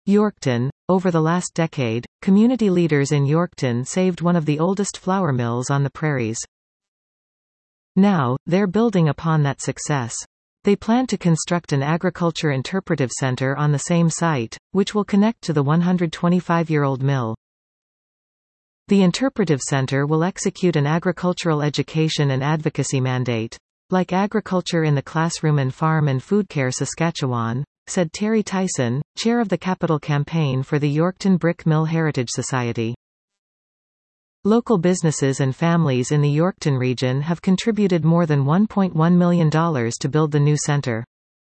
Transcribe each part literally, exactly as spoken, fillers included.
Yorkton. Over the last decade, community leaders in Yorkton saved one of the oldest flour mills on the prairies. Now, they're building upon that success. They plan to construct an agriculture interpretive center on the same site, which will connect to the one hundred twenty-five-year-old mill. The Interpretive Center will execute an agricultural education and advocacy mandate. Like agriculture in the classroom and Farm and Food Care Saskatchewan, said Terry Tyson, chair of the Capital Campaign for the Yorkton Brick Mill Heritage Society. Local businesses and families in the Yorkton region have contributed more than one point one million dollars to build the new center.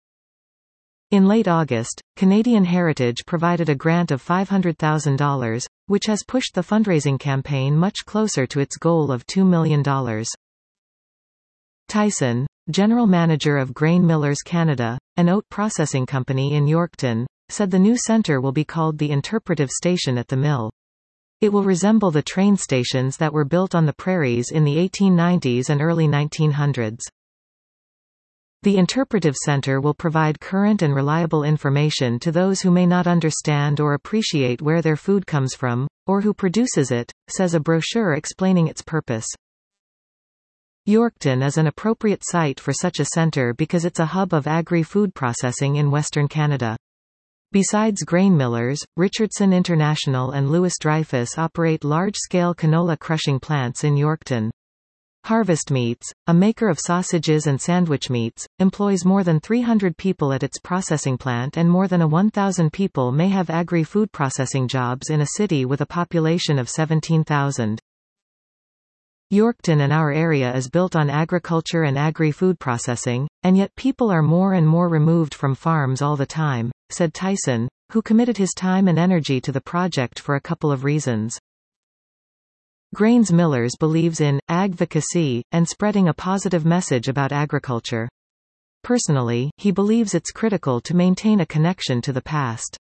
In late August, Canadian Heritage provided a grant of five hundred thousand dollars, which has pushed the fundraising campaign much closer to its goal of two million dollars. Tyson, general manager of Grain Millers Canada, an oat processing company in Yorkton, said the new centre will be called the Interpretive Station at the mill. It will resemble the train stations that were built on the prairies in the eighteen nineties and early nineteen hundreds. The Interpretive Center will provide current and reliable information to those who may not understand or appreciate where their food comes from, or who produces it, says a brochure explaining its purpose. Yorkton is an appropriate site for such a center because it's a hub of agri-food processing in Western Canada. Besides grain millers, Richardson International and Louis Dreyfus operate large-scale canola crushing plants in Yorkton. Harvest Meats, a maker of sausages and sandwich meats, employs more than three hundred people at its processing plant, and more than one thousand people may have agri-food processing jobs in a city with a population of seventeen thousand. Yorkton and our area is built on agriculture and agri-food processing, and yet people are more and more removed from farms all the time, said Tyson, who committed his time and energy to the project for a couple of reasons. Grains Millers believes in agvocacy and spreading a positive message about agriculture. Personally, he believes it's critical to maintain a connection to the past.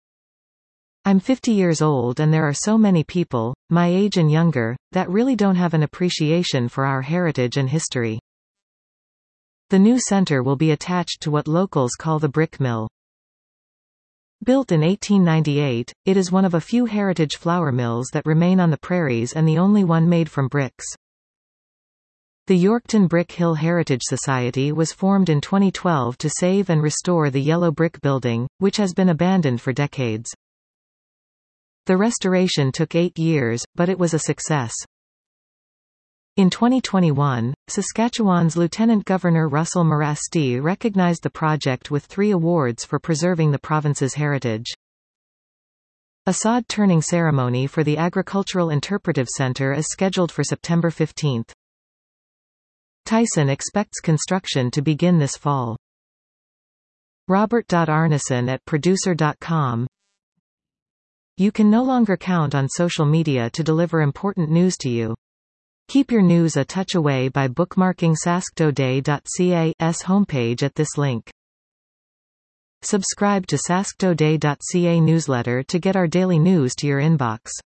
I'm fifty years old and there are so many people, my age and younger, that really don't have an appreciation for our heritage and history. The new center will be attached to what locals call the brick mill. Built in eighteen ninety-eight, it is one of a few heritage flour mills that remain on the prairies and the only one made from bricks. The Yorkton Brick Hill Heritage Society was formed in twenty twelve to save and restore the yellow brick building, which has been abandoned for decades. The restoration took eight years, but it was a success. In twenty twenty-one, Saskatchewan's Lieutenant Governor Russell Marasti recognized the project with three awards for preserving the province's heritage. A sod turning ceremony for the Agricultural Interpretive Center is scheduled for September fifteenth. Tyson expects construction to begin this fall. Robert Arneson at producer dot com. You can no longer count on social media to deliver important news to you. Keep your news a touch away by bookmarking sasktoday dot c a's homepage at this link. Subscribe to sasktoday dot c a newsletter to get our daily news to your inbox.